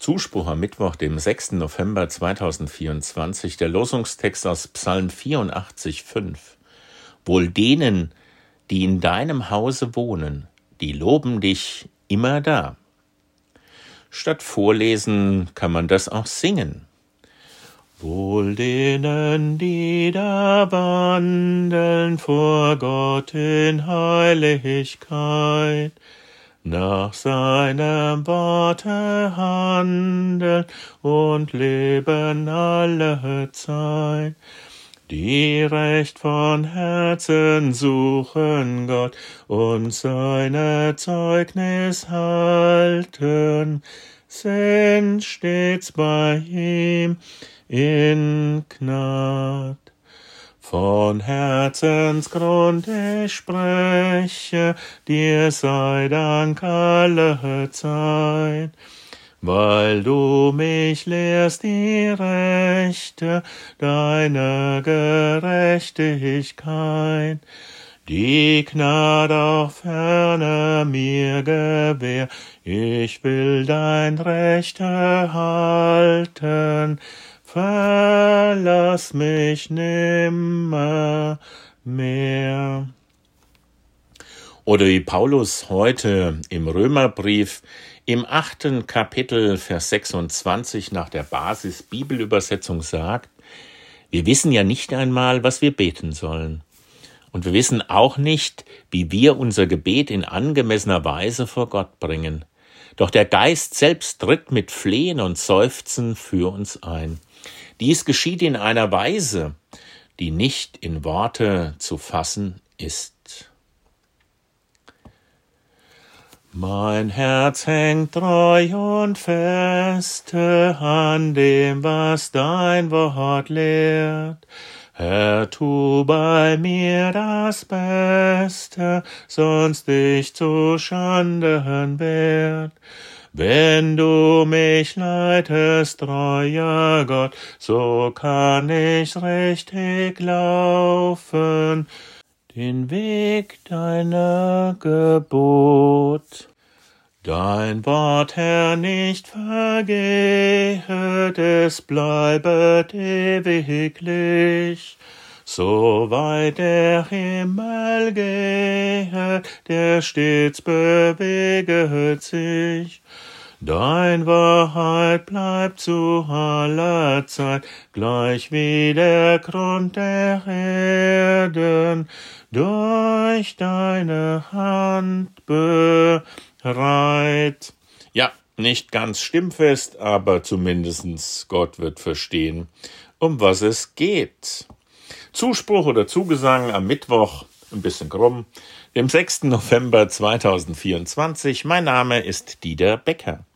Zuspruch am Mittwoch, dem 6. November 2024, der Losungstext aus Psalm 84,5. Wohl denen, die in deinem Hause wohnen, die loben dich immerdar. Statt vorlesen kann man das auch singen. Wohl denen, die da wandeln vor Gott in Heiligkeit, nach seinem Worte handeln und leben alle Zeit, die recht von Herzen suchen Gott und seine Zeugnis halten, sind stets bei ihm in Gnad. Von Herzensgrund ich spreche, dir sei Dank alle Zeit, weil du mich lehrst die Rechte, deine Gerechtigkeit, die Gnade auch ferne mir gewähr, ich will dein Recht erhalten, verlass mich nimmer mehr. Oder wie Paulus heute im Römerbrief im 8. Kapitel, Vers 26 nach der Basis-Bibelübersetzung sagt, wir wissen ja nicht einmal, was wir beten sollen. Und wir wissen auch nicht, wie wir unser Gebet in angemessener Weise vor Gott bringen. Doch der Geist selbst tritt mit Flehen und Seufzen für uns ein. Dies geschieht in einer Weise, die nicht in Worte zu fassen ist. Mein Herz hängt treu und feste an dem, was dein Wort lehrt. Herr, tu bei mir das Beste, sonst dich zu Schanden wert. Wenn du mich leitest, treuer Gott, so kann ich richtig laufen, den Weg deiner Gebot. Dein Wort, Herr, nicht vergehet, es bleibet ewiglich. So weit der Himmel gehet, der stets beweget sich. Dein Wahrheit bleibt zu aller Zeit, gleich wie der Grund der Erden, durch deine Hand bereit. Ja, nicht ganz stimmfest, aber zumindest Gott wird verstehen, um was es geht. Zuspruch oder Zugesang am Mittwoch, ein bisschen krumm, dem 6. November 2024. Mein Name ist Dieter Becker.